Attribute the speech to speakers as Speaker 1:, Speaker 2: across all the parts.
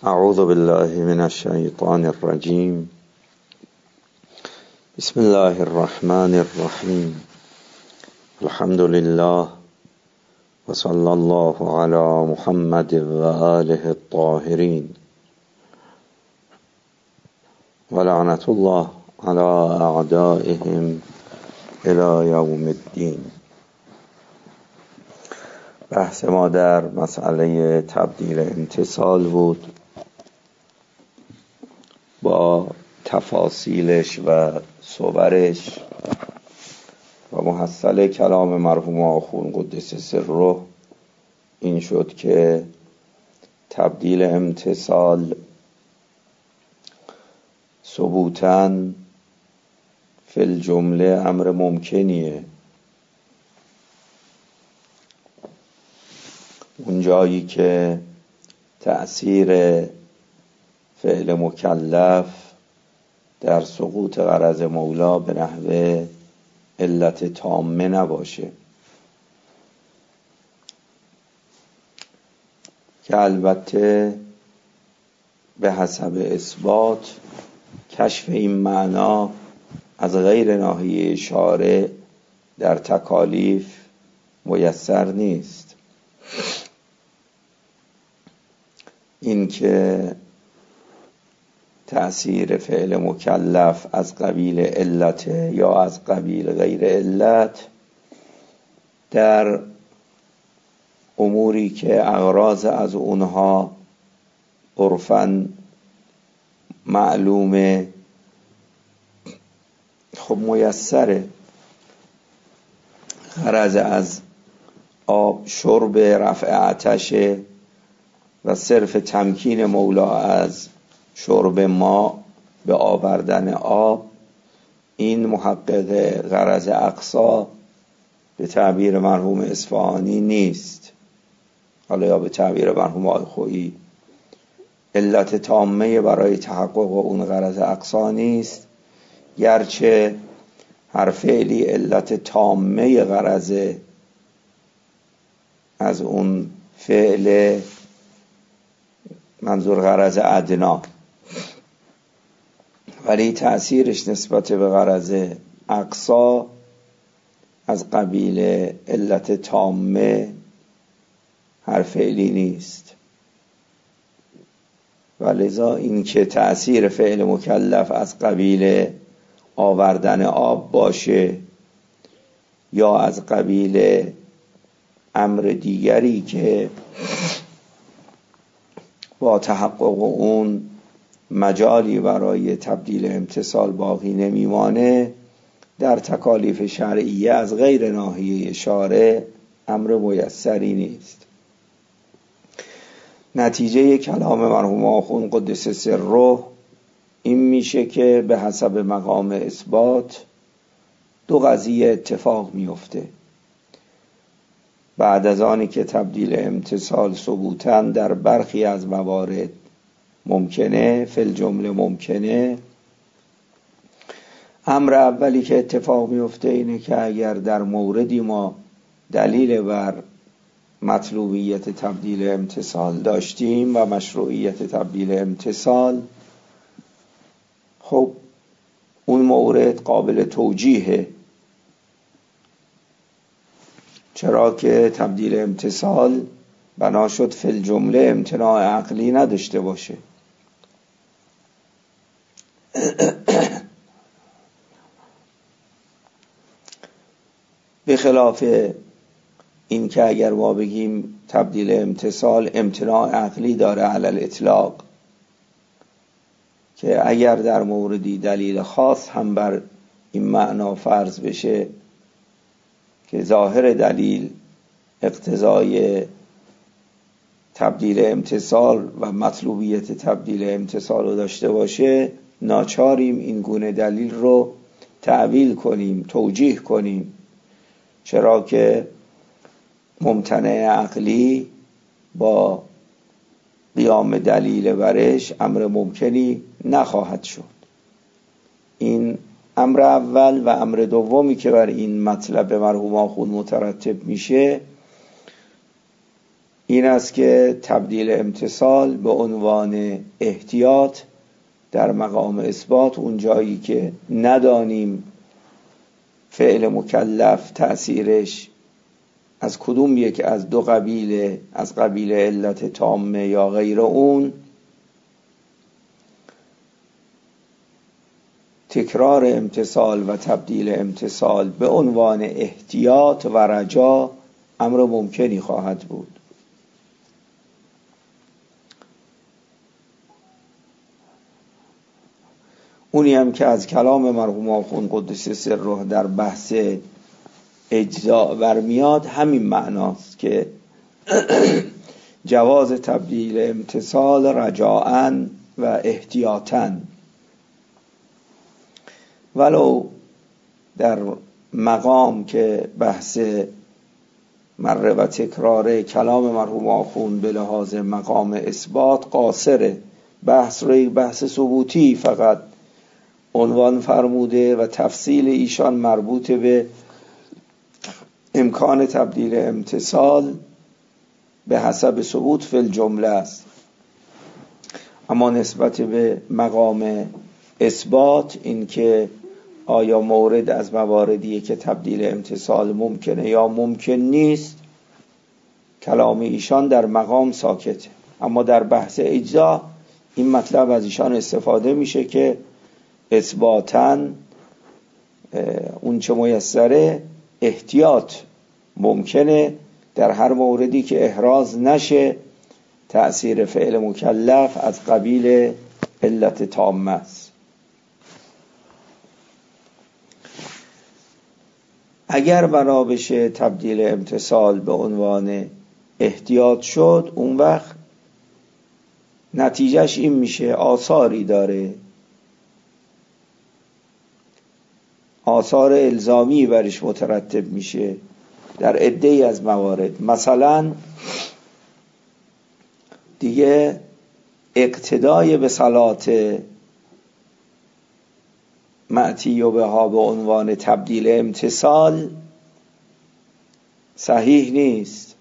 Speaker 1: اعوذ بالله من الشیطان الرجیم. بسم الله الرحمن الرحیم. الحمد لله و صلی الله علی محمد و آله الطاهرین و لعنت الله علی اعدائهم الی یوم الدین. بحث ما در مسئله تبدیل امتصال بود با تفاصیلش و صورش و محصل کلام مرحوم آخوند قدس سره این شد که تبدیل امتصال ثبوتاً فی الجمله امر ممکنیه. اون جایی که تأثیر فعل مکلف در سقوط غرض مولا به نحوه علت تامه نباشه، که البته به حسب اثبات کشف این معنا از غیر ناحیه شارع در تکالیف میسر نیست. این که تأثیر فعل مکلف از قبیل علت یا از قبیل غیر علت در اموری که اغراض از اونها عرفاً معلومه خب میسره. غرض از آب شرب رفع عطش و صرف تمکین مولا از شرب ما به آوردن آب، این محقق غرض اقصا به تعبیر مرحوم اصفهانی نیست، حالا یا به تعبیر مرحوم آخویی علت تامه برای تحقق اون غرض اقصا نیست، گرچه هر فعلی علت تامه غرض از اون فعل منظور غرض ادنا، ولی تأثیرش نسبت به غرض اقصا از قبیل علت تامه هر فعلی نیست. ولذا این که تأثیر فعل مکلف از قبیل آوردن آب باشه یا از قبیل امر دیگری که با تحقق اون مجالی برای تبدیل امتصال باقی نمیمانه، در تکالیف شرعیه از غیر ناحیه شارع امر میسری نیست. نتیجه کلام مرحوم آخوند قدس سره این میشه که به حسب مقام اثبات دو قضیه اتفاق میفته. بعد از آنی که تبدیل امتصال ثبوتاً در برخی از موارد ممکنه، فی الجمله ممکنه، امر اولی که اتفاق میفته اینه که اگر در موردی ما دلیل بر مطلوبیت تبدیل امتصال داشتیم و مشروعیت تبدیل امتصال، خب اون مورد قابل توجیهه، چرا که تبدیل امتصال بنا شد فی الجمله امتناع عقلی نداشته باشه. به خلاف این که اگر ما بگیم تبدیل امتصال امتناع عقلی داره علی الاطلاق، که اگر در موردی دلیل خاص هم بر این معنا فرض بشه که ظاهر دلیل اقتضای تبدیل امتصال و مطلوبیت تبدیل امتصال رو داشته باشه، ناچاریم این گونه دلیل رو تعویل کنیم، توجیه کنیم، چرا که ممتنع عقلی با قیام دلیل برش امر ممکنی نخواهد شد. این امر اول. و امر دومی که بر این مطلب مرحوم آخوند مترتب میشه این است که تبدیل امتثال به عنوان احتیاط در مقام اثبات، اون جایی که ندانیم فعل مکلف تأثیرش از کدوم یک از دو قبیله، از قبیله علت تامه یا غیر اون، تکرار امتثال و تبدیل امتثال به عنوان احتیاط و رجا امر ممکنی خواهد بود. اونی هم که از کلام مرحوم آخوند قدس سره در بحث اجزا برمیاد همین معناست که جواز تبدیل امتثال رجاءً و احتیاطاً، ولو در مقام که بحث مره و تکرار کلام مرحوم آخوند به لحاظ مقام اثبات قاصره، بحث رو یک بحث ثبوتی فقط عنوان فرموده و تفصیل ایشان مربوط به امکان تبدیل امتثال به حسب ثبوت فی الجمله است. اما نسبت به مقام اثبات، این که آیا مورد از مواردیه که تبدیل امتثال ممکنه یا ممکن نیست، کلام ایشان در مقام ساکته. اما در بحث اجزا این مطلب از ایشان استفاده میشه که اثباتاً اون چه میسره احتیاط ممکنه در هر موردی که احراز نشه تأثیر فعل مکلف از قبیل علت تامه است. اگر بنا بشه تبدیل امتثال به عنوان احتیاط شد، اون وقت نتیجهش این میشه، آثاری داره، آثار الزامی برش مترتب میشه در عده‌ای از موارد. مثلا دیگه اقتدای به صلات معتی و بها به عنوان تبدیل امتثال صحیح نیست،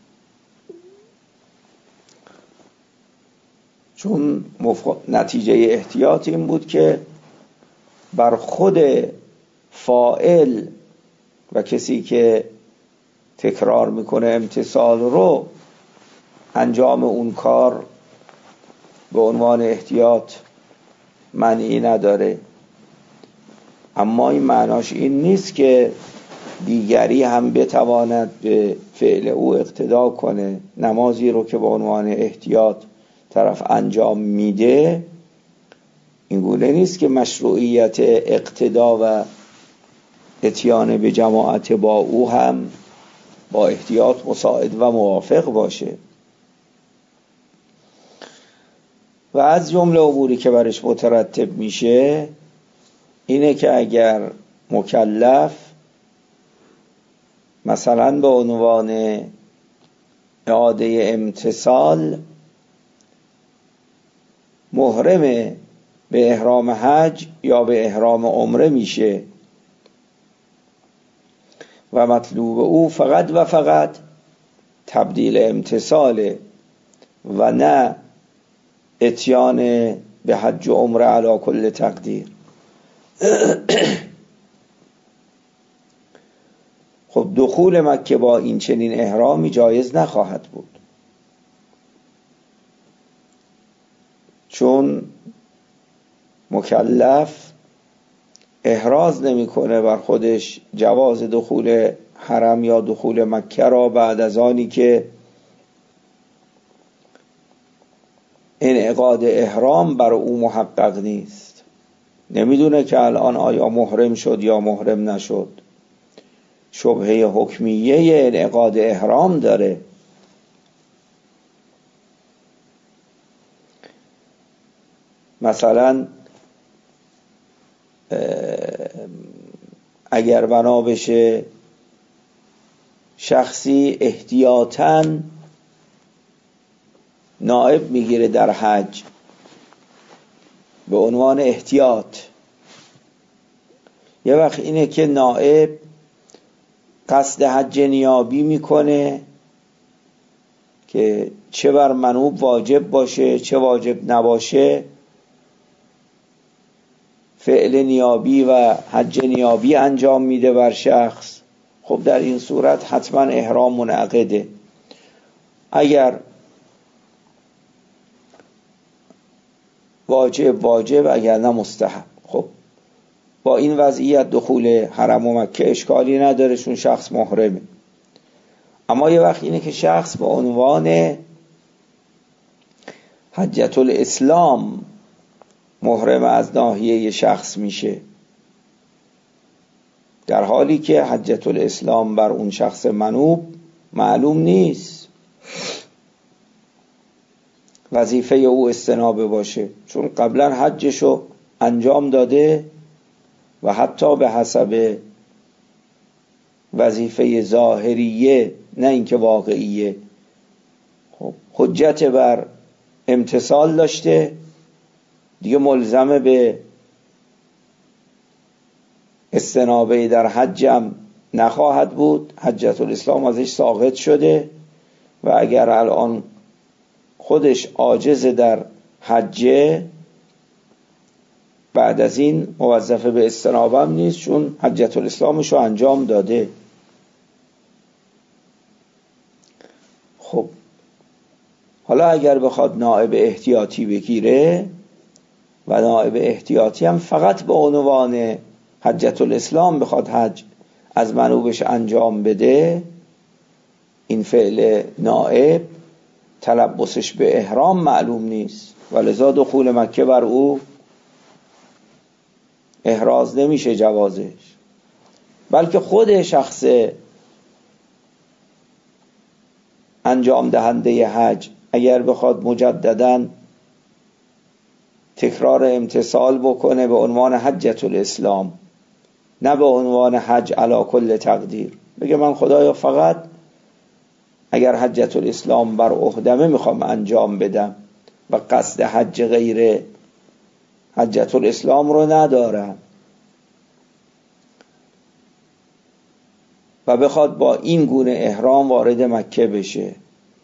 Speaker 1: چون نتیجه احتیاط این بود که بر خود فاعل و کسی که تکرار میکنه امتثال رو انجام اون کار به عنوان احتیاط معنی نداره. اما این معناش این نیست که دیگری هم بتواند به فعل او اقتدا کنه. نمازی رو که به عنوان احتیاط طرف انجام میده، این گونه نیست که مشروعیت اقتدا و اتیان به جماعت با او هم با احتیاط مساعد و موافق باشه. و از جمله اموری که برش مترتب میشه اینه که اگر مکلف مثلا به عنوان اعاده امتثال محرم به احرام حج یا به احرام عمره میشه و مطلوب او فقط و فقط تبدیل امتثاله و نه اتیان به حج و عمره علی کل تقدیر، خب دخول مکه با این چنین احرامی جایز نخواهد بود، چون مکلف احراز نمیکنه بر خودش جواز دخول حرم یا دخول مکه را بعد از آنی که انعقاد احرام بر او محقق نیست. نمیدونه که الان آیا محرم شد یا محرم نشد، شبهه حکمیه انعقاد احرام داره. مثلا اگر بنا بشه شخصی احتیاطاً نائب میگیره در حج به عنوان احتیاط، یه وقت اینه که نائب قصد حج نیابی میکنه که چه بر منوب واجب باشه چه واجب نباشه، فعل نیابی و حج نیابی انجام میده بر شخص، خب در این صورت حتما احرام منعقده. اگر واجب اگر نه مستحب. خب با این وضعیت دخول حرم و مکه اشکالی نداره چون شخص محرمه. اما یه وقت اینه که شخص به عنوان حجة الاسلام محرم از ناحیه شخص میشه، در حالی که حجة الاسلام بر اون شخص منوب معلوم نیست وظیفه او استنابه باشه، چون قبلا حجشو انجام داده و حتی به حسب وظیفه ظاهریه نه اینکه واقعیه، خب حجت بر امتثال داشته، دیگه ملزم به استنابه در حجم نخواهد بود، حجة الاسلام ازش ساقط شده و اگر الان خودش عاجز در حجه بعد از این موظف به استنابه هم نیست چون حجة الاسلامش رو انجام داده. خب حالا اگر بخواد نائب احتیاطی بگیره و نائب احتیاطی هم فقط به عنوان حجة الاسلام بخواد حج از منوبش انجام بده، این فعل نائب تلبسش به احرام معلوم نیست و لذا دخول مکه بر او احراز نمیشه جوازش، بلکه خود شخص انجام دهنده حج اگر بخواد مجدداً تکرار امتثال بکنه به عنوان حجة الاسلام نه به عنوان حج علی کل تقدیر، بگه من خدایا فقط اگر حجة الاسلام بر عهدمه میخوام انجام بدم و قصد حج غیر حجة الاسلام رو ندارم و بخواد با این گونه احرام وارد مکه بشه،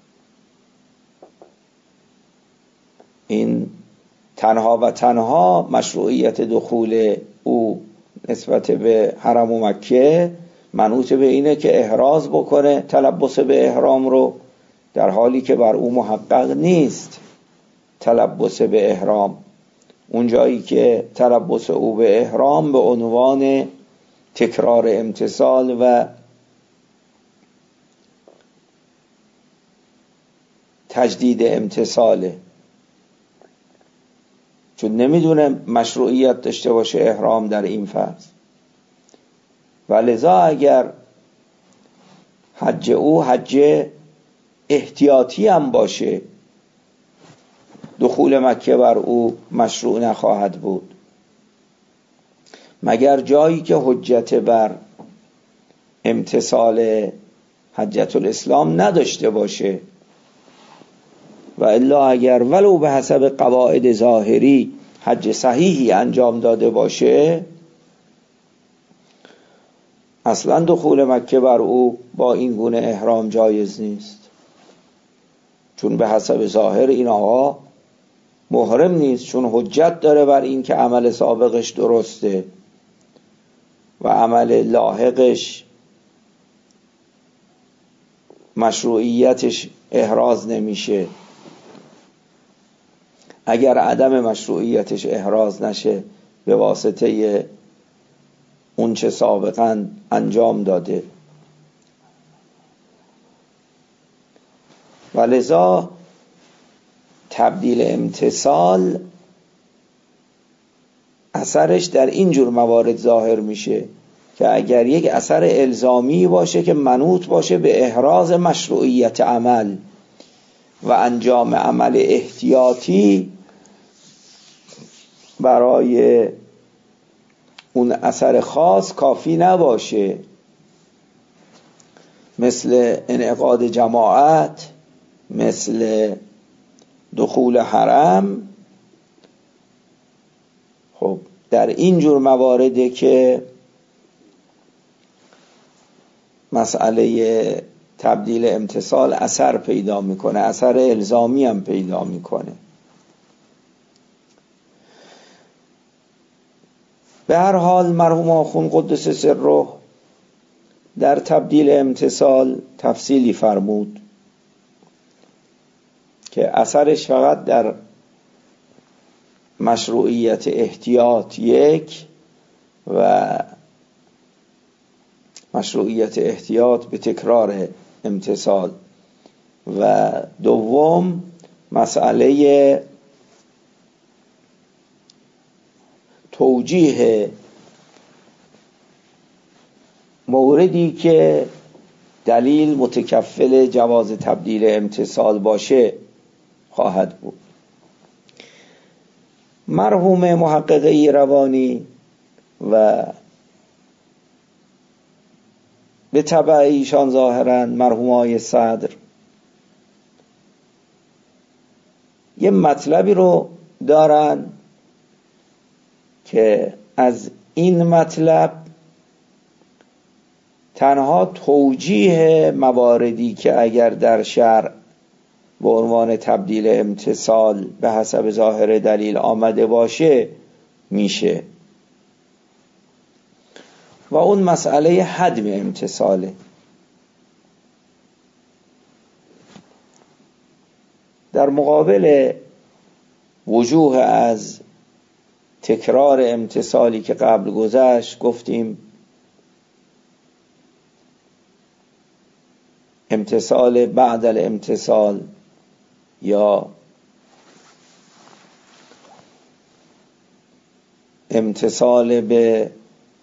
Speaker 1: این تنها و تنها مشروعیت دخول او نسبت به حرم و مکه منوط به اینه که احراز بکنه تلبس به احرام رو، در حالی که بر او محقق نیست تلبس به احرام. اون جایی که تلبس او به احرام به عنوان تکرار امتثال و تجدید امتثاله، چون نمیدونه مشروعیت داشته باشه احرام در این فصل. و لذا اگر حج او حج احتیاطی هم باشه دخول مکه بر او مشروع نخواهد بود مگر جایی که حجت بر امتثال حجة الاسلام نداشته باشه، و الا اگر ولو به حسب قواعد ظاهری حج صحیحی انجام داده باشه اصلا دخول مکه بر او با این گونه احرام جایز نیست، چون به حسب ظاهر این آقا محرم نیست، چون حجت داره بر این که عمل سابقش درسته و عمل لاحقش مشروعیتش احراز نمیشه. اگر عدم مشروعیتش احراز نشه به واسطه اون چه سابقا انجام داده، و لذا تبدیل امتثال اثرش در این جور موارد ظاهر میشه که اگر یک اثر الزامی باشه که منوط باشه به احراز مشروعیت عمل و انجام عمل احتیاطی، برای اون اثر خاص کافی نباشه، مثل انعقاد جماعت، مثل دخول حرم. خب در این جور موارده که مسئله تبدیل امتصال اثر پیدا میکنه، اثر الزامی هم پیدا میکنه. به هر حال مرحوم آخوند قدس سره در تبدیل امتصال تفصیلی فرمود که اثرش فقط در مشروعیت احتیاط یک و مشروعیت احتیاط به تکرار امتصال و دوم مسئله توجیه موردی که دلیل متکفل جواز تبدیل امتصال باشه خواهد بود. مرحوم محقق ایروانی و به تبع ایشان ظاهرا مرحوم آقای صدر یه مطلبی رو دارن که از این مطلب تنها توجیه مواردی که اگر در شرع به عنوان تبدیل امتصال به حسب ظاهر دلیل آمده باشه میشه و اون مسئله حدم امتصاله. در مقابل وجوه از تکرار امتصالی که قبل گذشت گفتیم امتصال بعد الامتصال یا امتصال به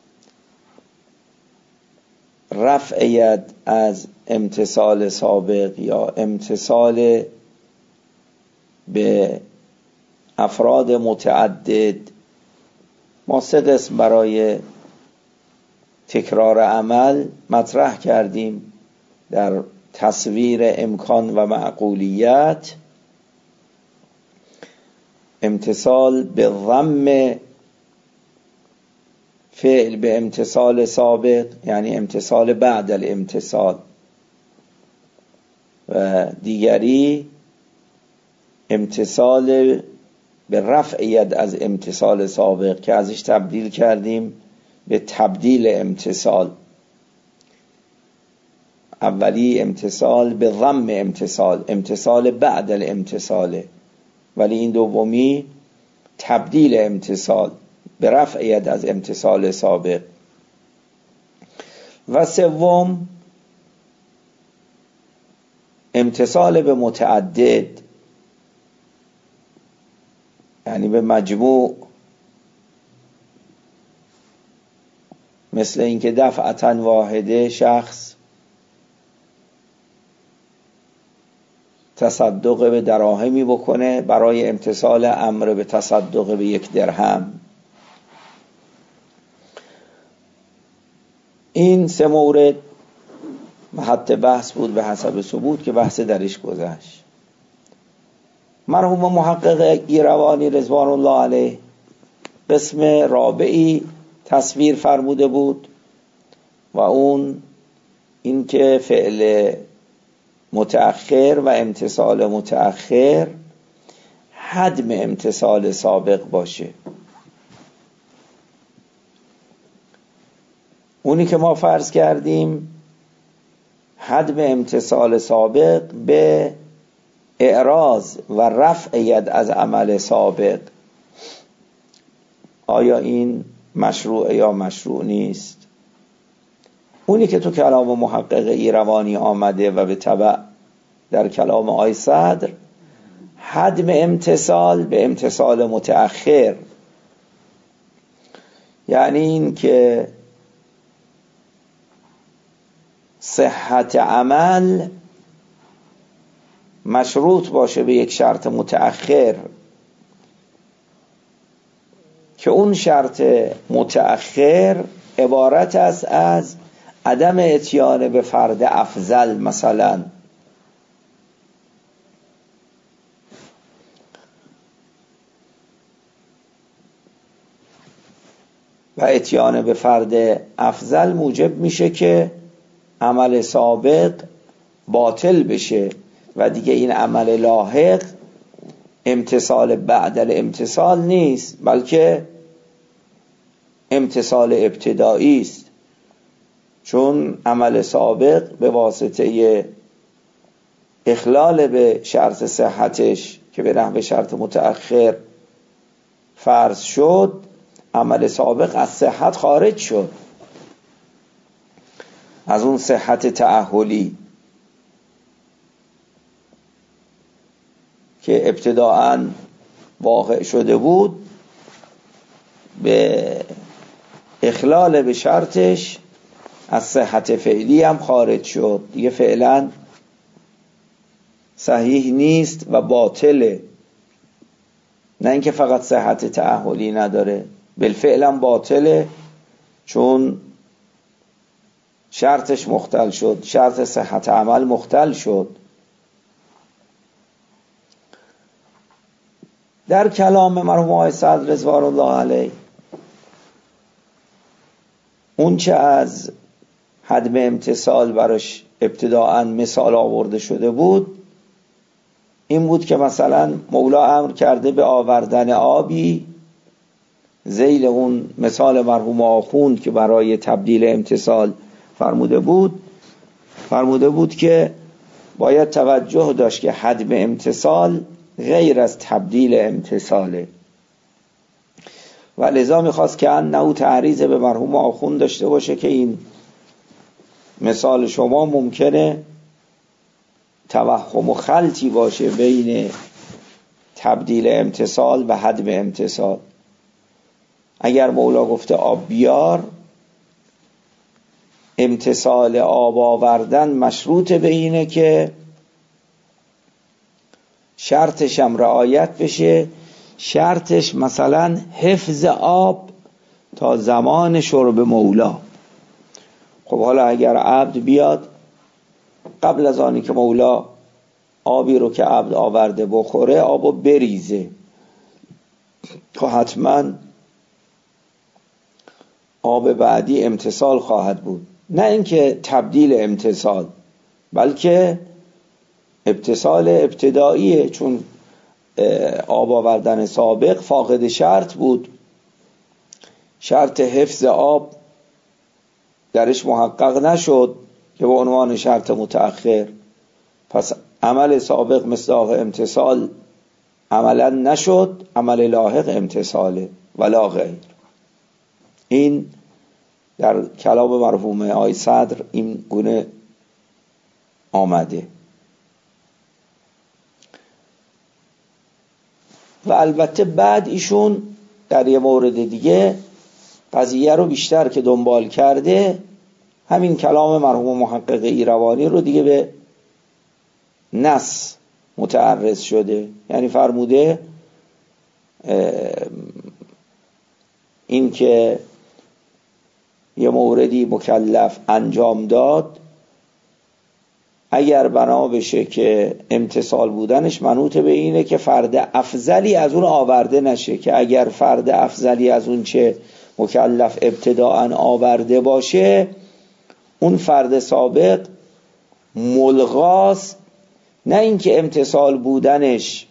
Speaker 1: رفع ید از امتصال سابق یا امتصال به افراد متعدد. ما 3 قسم برای تکرار عمل مطرح کردیم در تصویر امکان و معقولیت: امتصال به ضم فعل به امتصال سابق یعنی امتصال بعد الامتصال، و دیگری امتصال به رفع ید از امتصال سابق که ازش تبدیل کردیم به تبدیل امتصال. اولی امتصال به ضم امتصال، امتصال بعد الامتصال، ولی این دومی تبدیل امتصال به رفع ید از امتصال سابق. و سوم امتصال به متعدد یعنی به مجموع، مثل اینکه دفعتاً واحده شخص تصدق به دراهمی بکنه برای امتصال امر به تصدق به 1 درهم. این 3 مورد محط بحث بود به حسب ثبوت که بحث درش گذشت. مرحوم محقق ایروانی رضوان الله علیه قسم رابعی تصویر فرموده بود و اون این که فعل متأخر و امتصال متأخر حدم امتصال سابق باشه. اونی که ما فرض کردیم حدم امتصال سابق به اعراض و رفع ید از عمل سابق. آیا این مشروع یا مشروع نیست؟ اونی که تو کلام محقق ایروانی آمده و به تبع در کلام آقای صدر حدم امتصال به امتصال متأخر، یعنی این که صحت عمل مشروط باشه به یک شرط متأخر که اون شرط متأخر عبارت است از عدم اتیان به فرد افضل مثلا، و اتیان به فرد افضل موجب میشه که عمل سابق باطل بشه و دیگه این عمل لاحق امتثال بعد الامتثال نیست، بلکه امتثال ابتدایی است، چون عمل سابق به واسطه اخلال به شرط صحتش که به نحو شرط متأخر فرض شد، عمل سابق از صحت خارج شد، از اون صحت تأهلی که ابتداءً واقع شده بود، به اخلال به شرطش از صحت فعلی هم خارج شد، دیگه فعلا صحیح نیست و باطله. نه اینکه فقط صحت تأهلی نداره، بالفعل هم باطله، چون شرطش مختل شد، شرط صحت عمل مختل شد. در کلام مرحوم آقای صدر رضوان الله علیه اون چه از حدم امتثال براش ابتداءً مثال آورده شده بود این بود که مثلا مولا امر کرده به آوردن آبی، ذیل اون مثال مرحوم آخوند که برای تبدیل امتثال فرموده بود که باید توجه داشت که حدم امتثال غیر از تبدیل امتثاله و لذا میخواست که انه تعریض به مرحوم آخوند داشته باشه که این مثال شما ممکنه توهم و خلطی باشه بین تبدیل امتثال و حدم امتثال. اگر مولا گفته آب بیار، امتثال آب آوردن مشروط به اینه که شرطش هم رعایت بشه، شرطش مثلا حفظ آب تا زمان شرب مولا. خب حالا اگر عبد بیاد قبل از آنی که مولا آبی رو که عبد آورده بخوره آبو بریزه، خب حتما آب بعدی امتثال خواهد بود، نه اینکه تبدیل امتثال، بلکه امتثال ابتداییه، چون آب آوردن سابق فاقد شرط بود، شرط حفظ آب درش محقق نشد که به عنوان شرط متأخر، پس عمل سابق مصداق امتثال عملا نشد، عمل لاحق امتثاله ولا غیر. این در کلام مرحوم آقای صدر این گونه آمده. و البته بعد ایشون در یه مورد دیگه قضیه رو بیشتر که دنبال کرده، همین کلام مرحوم محقق ایروانی رو دیگه به نص متعرض شده، یعنی فرموده این که یه موردی مکلف انجام داد اگر بنا بشه که امتثال بودنش منوط به اینه که فرد افضلی از اون آورده نشه، که اگر فرد افضلی از اون چه مکلف ابتداءً آورده باشه اون فرد سابق ملغاست، نه اینکه امتثال بودنش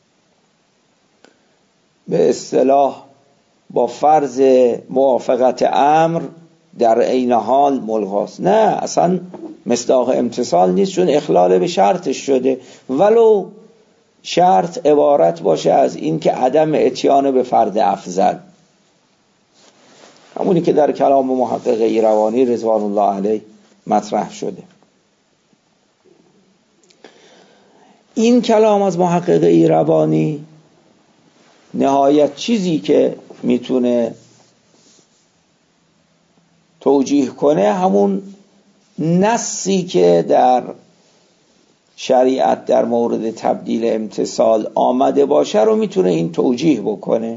Speaker 1: به اصطلاح با فرض موافقت امر در عین حال ملغاست، نه اصلا مصداق امتثال نیست، چون اخلال به شرطش شده، ولو شرط عبارت باشه از این که عدم اتیان به فرد افضل، همونی که در کلام محقق ایروانی رضوان الله علیه مطرح شده. این کلام از محقق ایروانی نهایت چیزی که میتونه توجیه کنه همون نصی که در شریعت در مورد تبدیل امتثال آمده باشه رو میتونه این توجیه بکنه.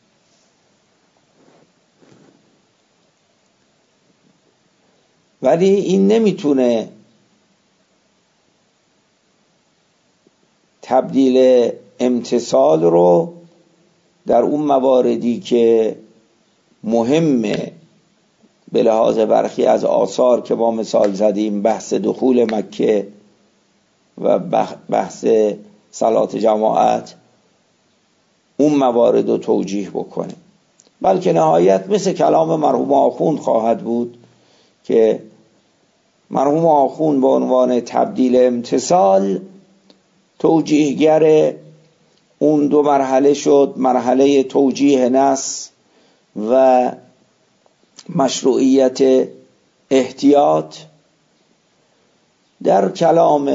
Speaker 1: ولی این نمیتونه تبدیل امتثال رو در اون مواردی که مهمه به لحاظ برخی از آثار که ما مثال زدیم، بحث دخول مکه و بحث صلات جماعت اون موارد رو توجیه بکنه، بلکه نهایت مثل کلام مرحوم آخوند خواهد بود که مرحوم آخوند به عنوان تبدیل امتثال توجیهگر اون دو مرحله شد، مرحله توجیه نص و مشروعیت احتیاط. در کلام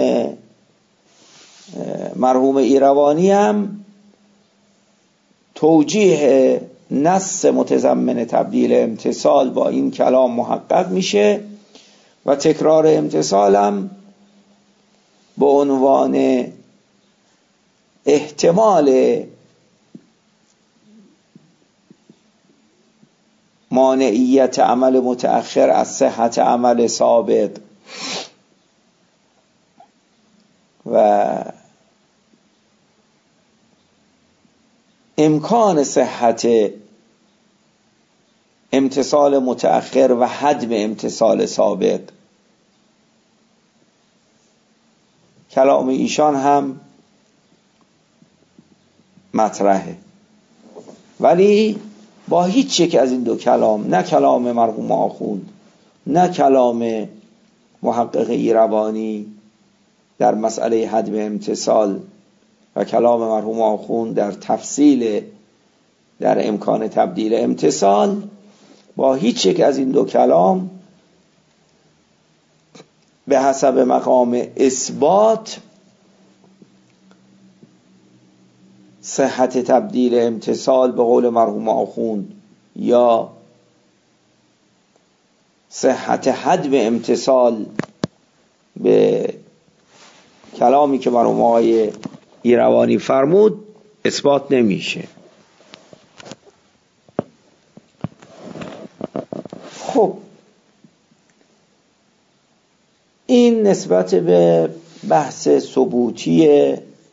Speaker 1: مرحوم ایروانی هم توجیه نص متضمن تبدیل امتثال با این کلام محقق میشه و تکرار امتثال هم به عنوان احتمال مانعیت عمل متأخر از صحت عمل سابق و امکان صحت امتثال متأخر و هدم امتثال سابق. کلام ایشان هم مطرحه، ولی با هیچ یک از این دو کلام، نه کلام مرحوم آخوند نه کلام محقق ایروانی در مسئله هدم امتثال و کلام مرحوم آخوند در تفصیل در امکان تبدیل امتثال، با هیچ یک از این دو کلام به حسب مقام اثبات صحت تبدیل امتثال به قول مرحوم آخوند یا صحت هدم امتثال به کلامی که مرحوم آقای ایروانی فرمود اثبات نمیشه. خب این نسبت به بحث ثبوتی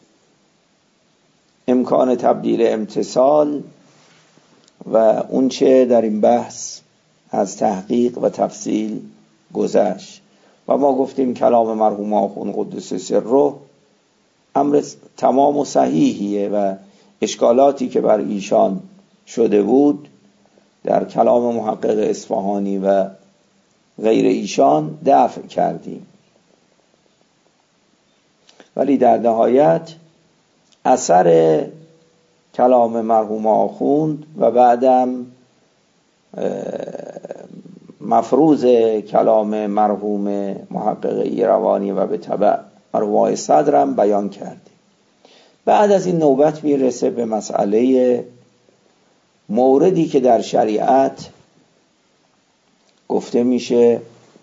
Speaker 1: امکان تبدیل امتثال و اون چه در این بحث از تحقیق و تفصیل گذشت. و ما گفتیم کلام مرحوم آخوند قدس سره امر تمام و صحیحیه و اشکالاتی که بر ایشان شده بود در کلام محقق اصفهانی و غیر ایشان دفع کردیم. ولی در نهایت اثر کلام مرحوم آخوند و بعدم مفروض کلام مرحوم محقق ایروانی و به تبع مرحوم آقای صدرم بیان کردیم. بعد از این نوبت میرسه به مسئله موردی که در شریعت گفته میشه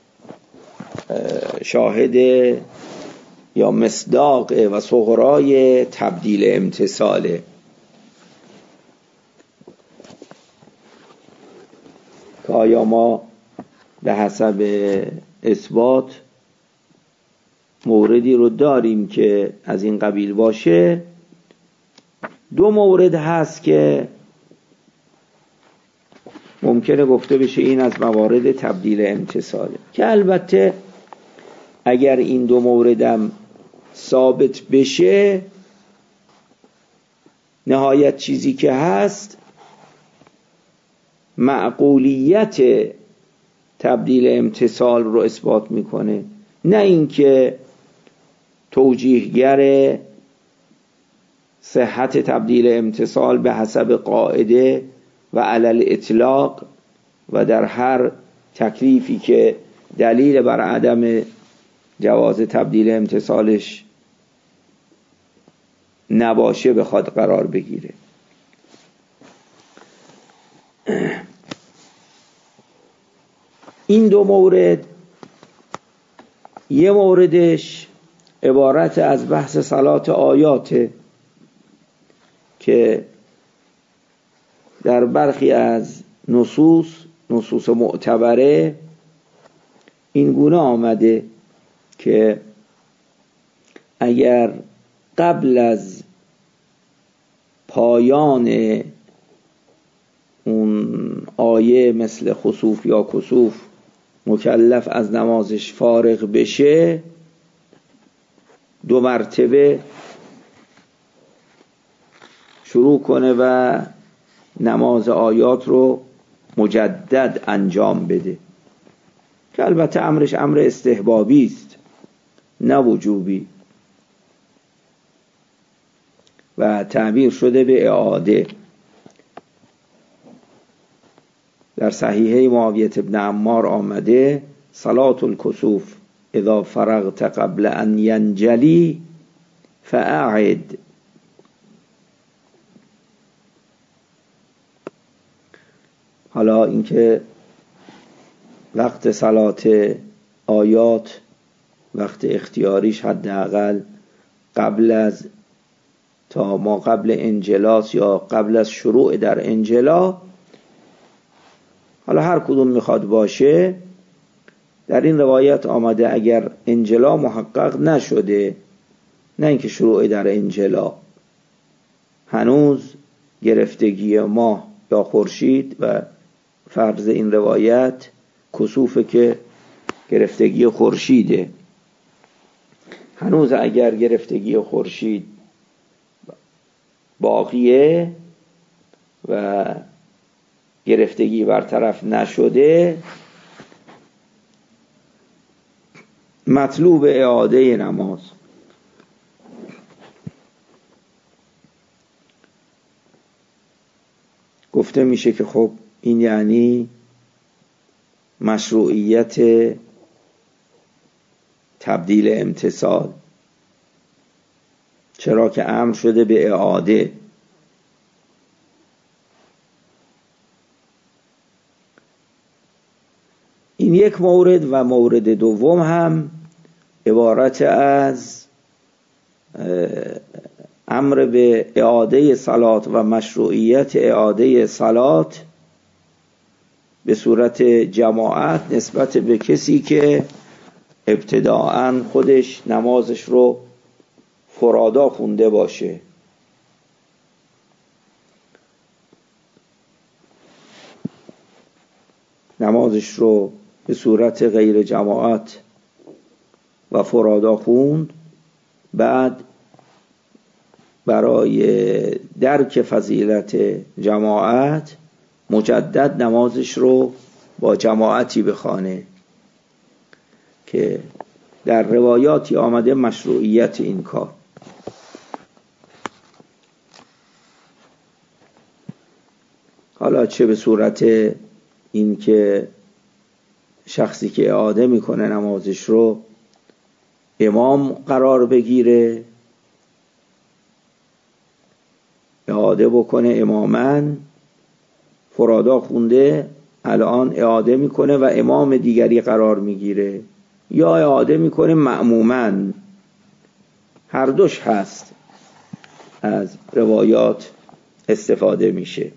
Speaker 1: شاهد یا مصداق و صغرای تبدیل امتثاله. که آیا ما به حسب اثبات موردی رو داریم که از این قبیل باشه؟ دو مورد هست که ممکنه گفته بشه این از موارد تبدیل امتثاله، که البته اگر این دو موردم ثابت بشه نهایت چیزی که هست معقولیت تبدیل امتثال رو اثبات میکنه، نه اینکه توجیهگر صحت تبدیل امتثال به حسب قاعده و علل اطلاق و در هر تکلیفی که دلیل بر عدم جواز تبدیل امتثالش نباشه بخواد قرار بگیره. این دو مورد، یه موردش عبارت از بحث صلات آیاته که در برخی از نصوص معتبره این گونه آمده که اگر قبل از پایان اون آیه مثل خسوف یا کسوف مکلف از نمازش فارغ بشه 2 مرتبه شروع کنه و نماز آیات رو مجدد انجام بده، که البته امرش امر استحبابی است نه وجوبی، و تعبیر شده به اعاده. در صحیحه معاویه بن عمار آمده صلاة الکسوف اذا فرغت قبل ان ینجلی فاعد. حالا اینکه وقت صلات آیات وقت اختیاریش حداقل قبل از تا ما قبل انجلاس یا قبل از شروع در انجلا، حالا هر کدوم میخواد باشه، در این روایت آمده اگر انجلا محقق نشده، نه اینکه شروع در انجلا، هنوز گرفتگی ماه یا خورشید، و فرض این روایت کسوفه که گرفتگی خورشیده، هنوز اگر گرفتگی خورشید باقیه و گرفتگی برطرف نشده، مطلوب اعاده نماز. گفته میشه که خب این یعنی مشروعیت تبدیل امتثال، چرا که امر شده به اعاده. این یک مورد، و مورد دوم هم عبارت از امر به اعاده صلات و مشروعیت اعاده صلات به صورت جماعت نسبت به کسی که ابتداعاً خودش نمازش رو فرادا خونده باشه. نمازش رو به صورت غیر جماعت و فرادا خوند، بعد برای درک فضیلت جماعت مجدد نمازش رو با جماعتی بخوانه، که در روایاتی آمده مشروعیت این کار. حالا چه به صورت این که شخصی که اعاده میکنه نمازش رو امام قرار بگیره، اعاده بکنه اماماً، فرادا خونده الان اعاده میکنه و امام دیگری قرار میگیره، یا اعاده میکنه مأموماً. هر دوش هست، از روایات استفاده میشه.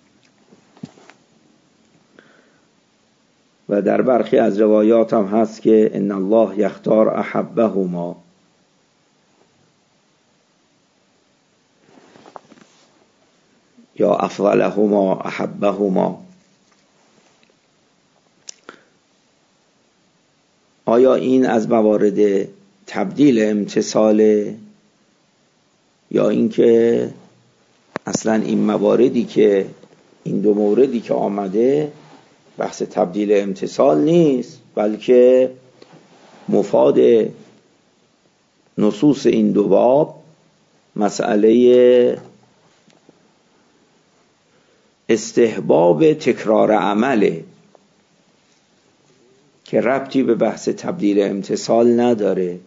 Speaker 1: و در برخی از روایات هم هست که ان الله یختار احبهما، یا افضلهما احبهما. آیا این از موارد تبدیل امتثاله، یا اینکه اصلا این مواردی که این دو موردی که آمده بحث تبدیل امتثال نیست، بلکه مفاد نصوص این دو باب مسئله استحباب تکرار عمله که ربطی به بحث تبدیل امتثال نداره.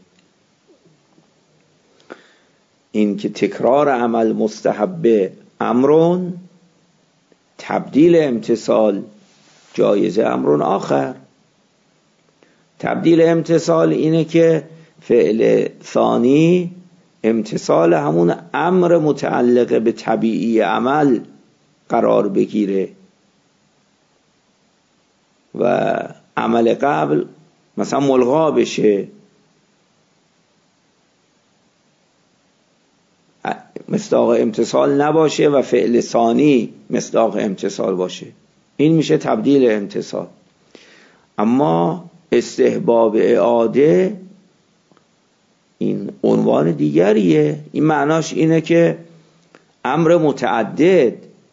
Speaker 1: این که تکرار عمل مستحب امرون، تبدیل امتثال جایز امرون آخر. تبدیل امتثال اینه که فعل ثانی امتثال همون امر متعلق به طبیعی عمل قرار بگیره و عمل قبل مثلا ملغا بشه، مصداق امتثال نباشه و فعل ثانی مصداق امتثال باشه. این میشه تبدیل امتثال. اما استحباب اعاده این عنوان دیگریه. این معناش اینه که امر متعدد،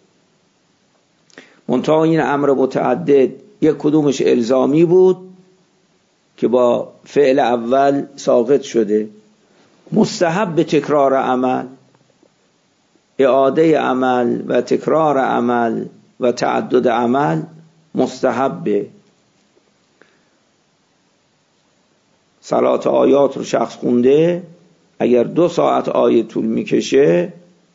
Speaker 1: منتها این امر متعدد یک کدومش الزامی بود که با فعل اول ساقط شده، مستحب به تکرار عمل، اعاده عمل و تکرار عمل و تعدد عمل مستحبه. صلات آیات رو شخص خونده، اگر 2 ساعت آیه طول میکشه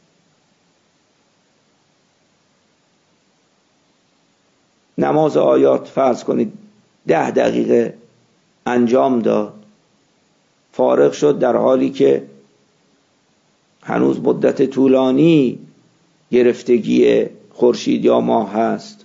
Speaker 1: نماز آیات فرض کنید 10 دقیقه انجام داد، فارغ شد در حالی که هنوز مدت طولانی گرفتگی خورشید یا ماه هست.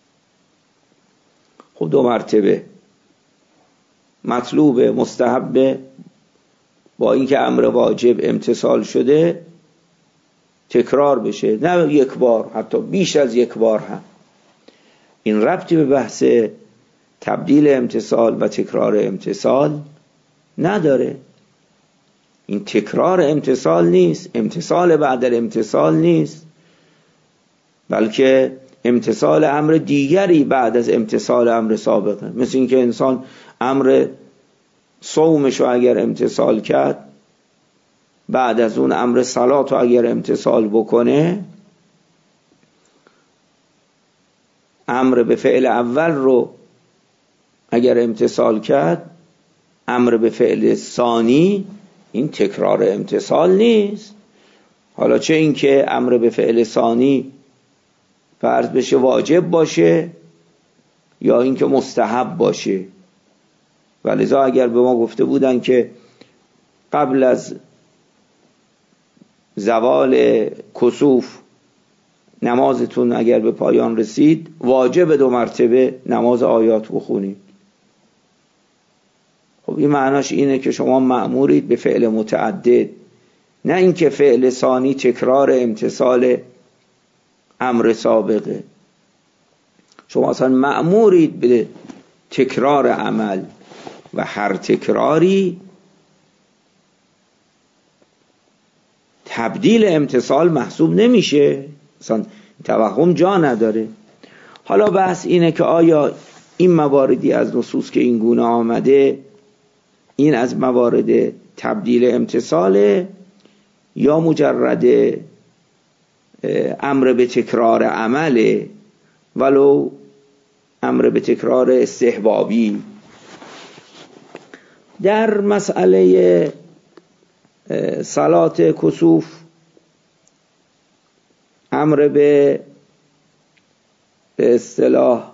Speaker 1: خب 2 مرتبه مطلوب مستحب با اینکه امر واجب امتثال شده تکرار بشه، نه 1 بار، حتی بیش از 1 بار هم. این ربطی به بحث تبدیل امتثال و تکرار امتثال نداره. این تکرار امتثال نیست، امتثال بعد الامتثال نیست، بلکه امتثال امر دیگری بعد از امتثال امر سابقه. مثل اینکه انسان امر صومش رو اگر امتثال کرد، بعد از اون امر صلات رو اگر امتثال بکنه، امر به فعل اول رو اگر امتثال کرد، امر به فعل ثانی، این تکرار امتثال نیست. حالا چه اینکه امر به فعل ثانی فرض بشه واجب باشه یا اینکه مستحب باشه. ولذا اگر به ما گفته بودن که قبل از زوال کسوف نمازتون اگر به پایان رسید واجب 2 مرتبه نماز آیات بخونید، خب این معناش اینه که شما مأمورید به فعل متعدد، نه اینکه فعل ثانی تکرار امتثال امر سابقه. شما اصلا مأمورید به تکرار عمل و هر تکراری تبدیل امتثال محسوب نمیشه، اصلا توهم جا نداره. حالا بحث اینه که آیا این مواردی از نصوص که این گونه آمده این از موارد تبدیل امتثاله یا مجرد امر به تکرار عمله، ولو امر به تکرار استحبابی. در مسئله صلات کسوف امر به اصطلاح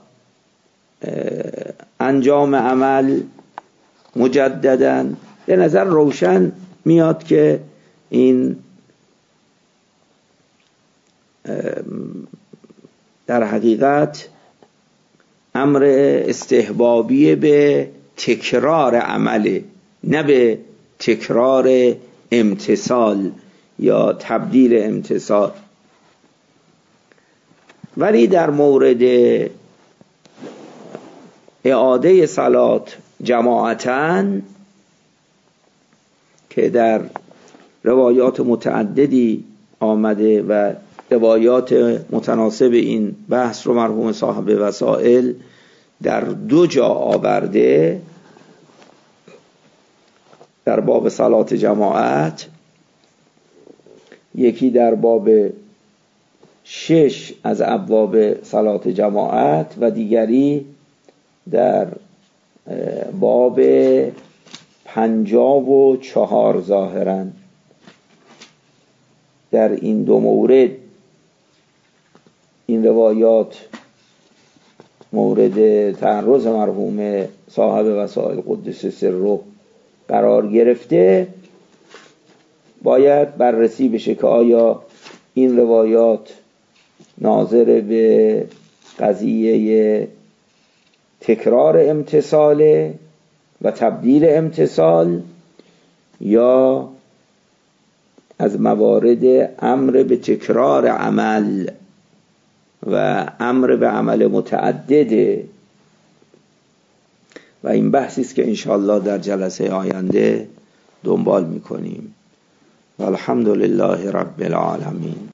Speaker 1: انجام عمل مجدداً به نظر روشن میاد که این در حقیقت امر استحبابی به تکرار عمله، نه به تکرار امتثال یا تبدیل امتثال. ولی در مورد اعاده صلات جماعتاً که در روایات متعددی آمده و روایات متناسب این بحث رو مرحوم صاحب وسائل در 2 جا آورده، در باب صلات جماعت، یکی در باب 6 از ابواب صلات جماعت و دیگری در باب 54 ظاهراً. در این 2 مورد این روایات مورد تعرض مرحوم صاحب وسائل قدس سره قرار گرفته، باید بررسی بشه که آیا این روایات ناظر به قضیه تکرار امتثال و تبدیل امتثال یا از موارد امر به تکرار عمل و امر به عمل متعدده. و این بحثی است که انشاءالله در جلسه آینده دنبال میکنیم. والحمد لله رب العالمین.